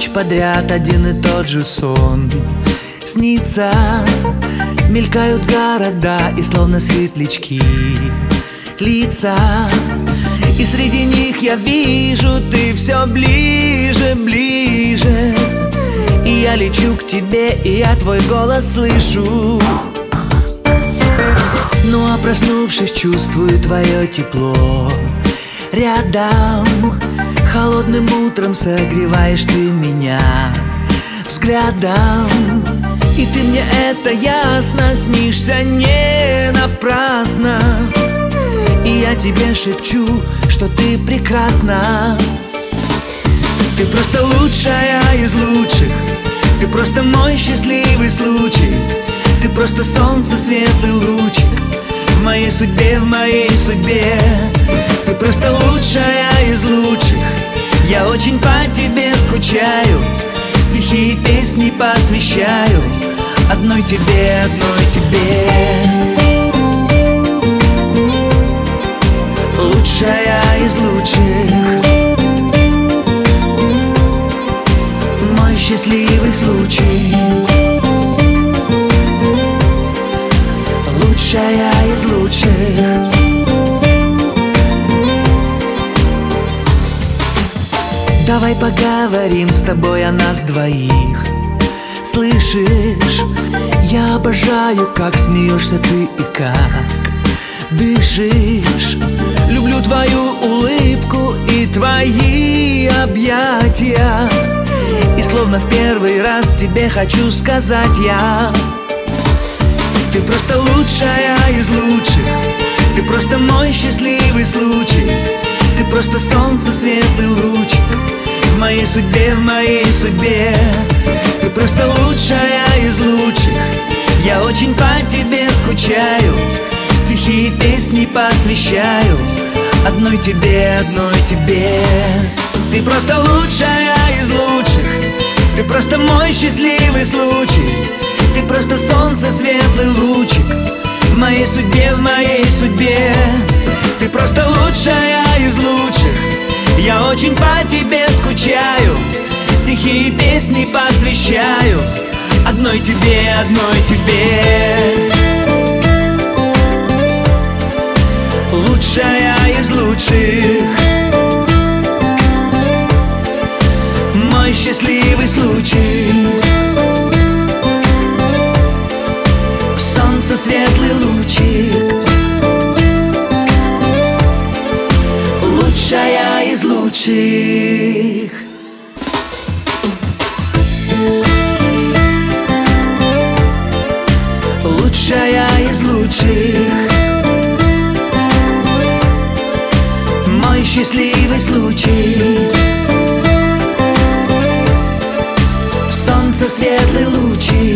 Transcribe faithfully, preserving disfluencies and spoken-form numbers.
ночь подряд один и тот же сон снится. Мелькают города и словно светлячки лица, и среди них я вижу, ты все ближе, ближе. И я лечу к тебе, и я твой голос слышу. Ну а проснувшись, чувствую твое тепло рядом. Холодным утром согреваешь ты меня взглядом. И ты мне это ясно, снишься не напрасно. И я тебе шепчу, что ты прекрасна. Ты просто лучшая из лучших, ты просто мой счастливый случай. Ты просто солнце, светлый лучик в моей судьбе, в моей судьбе. Ты просто лучшая из лучших, я очень по тебе скучаю. Стихи и песни посвящаю одной тебе, одной тебе. Лучшая из лучших, мой счастливый случай. Лучшая из лучших. Давай поговорим с тобой о нас двоих. Слышишь, я обожаю, как смеешься ты и как дышишь. Люблю твою улыбку и твои объятия. И словно в первый раз тебе хочу сказать я: ты просто лучшая из лучших, ты просто мой счастливый случай. Ты просто солнце, светлый лучик в моей судьбе, в моей судьбе. Ты просто лучшая из лучших, я очень по тебе скучаю. Стихи и песни посвящаю одной тебе, одной тебе. Ты просто лучшая из лучших, ты просто мой счастливый случай. Ты просто солнце, светлый лучик в моей судьбе, в моей судьбе. Ты просто лучшая из лучших, я очень по тебе скучаю. Стихи и песни посвящаю одной тебе, одной тебе. Лучшая из лучших, мой счастливый случай. Солнце, светлый лучик. Лучшая из лучших. Лучшая из лучших, мой счастливый случай. В солнце, светлый лучик.